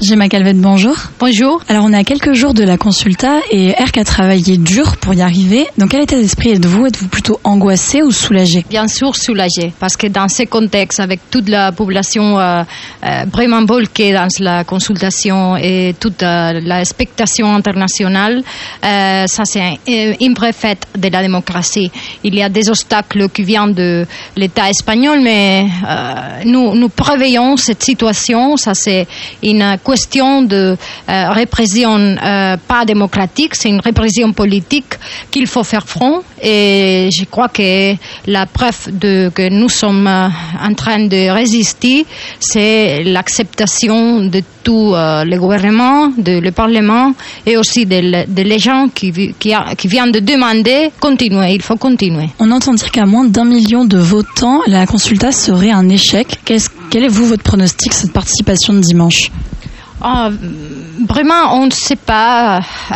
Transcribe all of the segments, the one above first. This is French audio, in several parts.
Gemma Calvet, bonjour. Bonjour. Alors on est à quelques jours de la consulta et ERC a travaillé dur pour y arriver. Dans quel état d'esprit êtes-vous ? Êtes-vous plutôt angoissé ou soulagé ? Bien sûr soulagé, parce que dans ce contexte, avec toute la population vraiment bloquée dans la consultation et toute l'expectation internationale, ça c'est une vraie fête de la démocratie. Il y a des obstacles qui viennent de l'État espagnol, mais nous prévoyons cette situation. Ça c'est une question de répression pas démocratique, c'est une répression politique qu'il faut faire front. Et je crois que la preuve que nous sommes en train de résister, c'est l'acceptation de tout le gouvernement, le Parlement et aussi de les gens qui viennent de demander continuer. Il faut continuer. On entend dire qu'à moins d'1 million de votants, la consulta serait un échec. Quel est votre pronostic, cette participation de dimanche ? Vraiment, on ne sait pas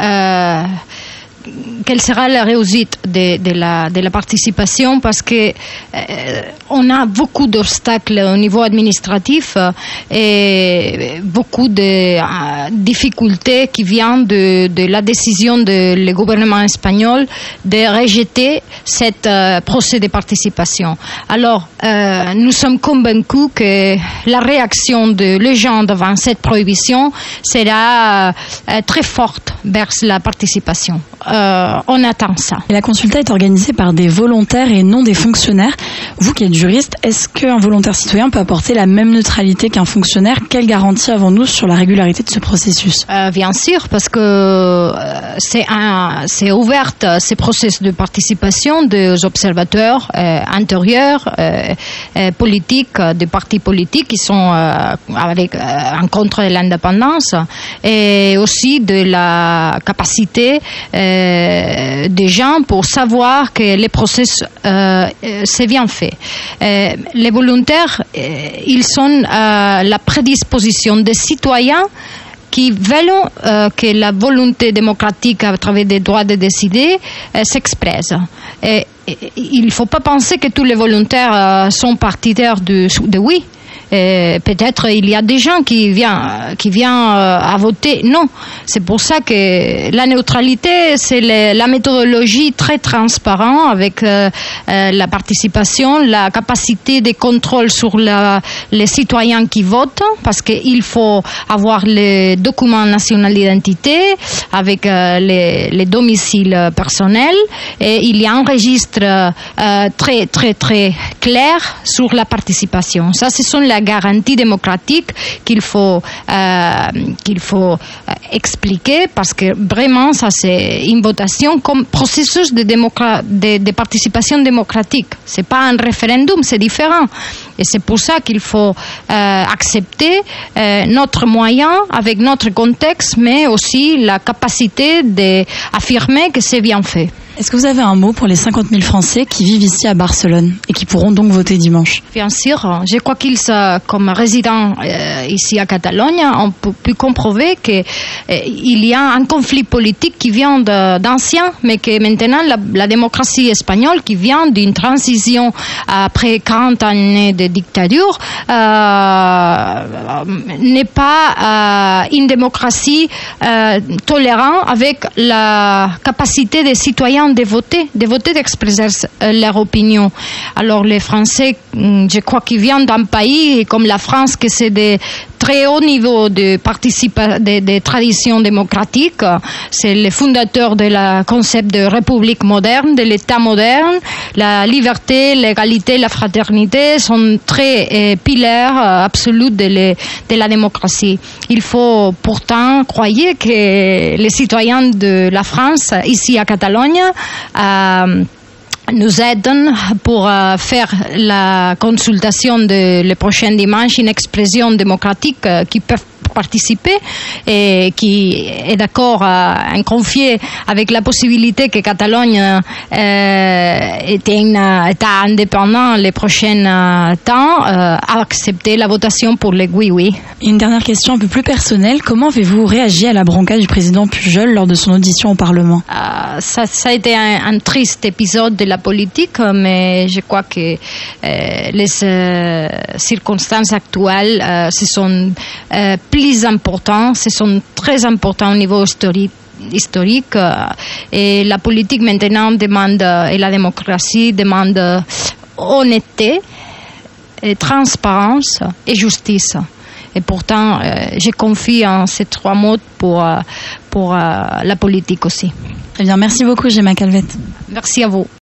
quelle sera la réussite de la participation, parce que on a beaucoup d'obstacles au niveau administratif et beaucoup de difficultés qui viennent de la décision du gouvernement espagnol de rejeter cette procès de participation. Alors, nous sommes convaincus que la réaction des gens devant cette prohibition sera très forte vers la participation. On attend ça. Et la consulta est organisée par des volontaires et non des fonctionnaires. Vous qui êtes juriste, est-ce qu'un volontaire citoyen peut apporter la même neutralité qu'un fonctionnaire ? Quelle garantie avons-nous sur la régularité de ce processus ? Bien sûr, parce que c'est ouvert ce processus de participation des observateurs intérieurs, politiques, des partis politiques qui sont en contre de l'indépendance, et aussi de la capacité des gens pour savoir que le processus c'est bien fait. Les volontaires, ils sont la prédisposition des citoyens qui veulent que la volonté démocratique à travers des droits de décider s'expresse. Il ne faut pas penser que tous les volontaires sont partisans de oui. Peut-être il y a des gens qui viennent à voter. Non, c'est pour ça que la neutralité, c'est la méthodologie très transparente avec la participation, la capacité de contrôle sur les citoyens qui votent, parce qu'il faut avoir le document national d'identité avec les domiciles personnels, et il y a un registre très très très clair sur la participation. Ça, ce sont la garantie démocratique qu'il faut expliquer, parce que vraiment ça c'est une votation comme processus de participation démocratique. C'est pas un référendum, c'est différent, et c'est pour ça qu'il faut accepter notre moyen avec notre contexte, mais aussi la capacité d'affirmer que c'est bien fait. Est-ce que vous avez un mot pour les 50 000 Français qui vivent ici à Barcelone et qui pourront donc voter dimanche ? Bien sûr, je crois qu'ils, comme résidents ici à Catalogne, on peut plus comprover qu'il y a un conflit politique qui vient d'ancien, mais que maintenant la démocratie espagnole, qui vient d'une transition après 40 années de dictature, n'est pas une démocratie tolérante, avec la capacité des citoyens de voter, d'exprimer leur opinion. Alors les Français, je crois qu'ils viennent d'un pays comme la France, que c'est de très haut niveau de tradition démocratique. C'est le fondateur de la concept de république moderne, de l'État moderne. La liberté, l'égalité, la fraternité sont très piliers absolus de la démocratie. Il faut pourtant croire que les citoyens de la France, ici à Catalogne, nous aident pour faire la consultation le prochain dimanche, une expression démocratique qui peut participer et qui est d'accord à confier avec la possibilité que Catalogne est un État indépendant les prochains temps, à accepter la votation pour le oui. Une dernière question un peu plus personnelle. Comment avez-vous réagi à la bronca du président Pujol lors de son audition au Parlement ? Ça a été un triste épisode de la politique, mais je crois que les circonstances actuelles se sont plus plus importants, ce sont très importants au niveau historique et la politique maintenant demande, et la démocratie demande honnêteté, et transparence et justice. Et pourtant, je confie en ces 3 mots pour la politique aussi. Eh bien, merci beaucoup, Gemma Calvet. Merci à vous.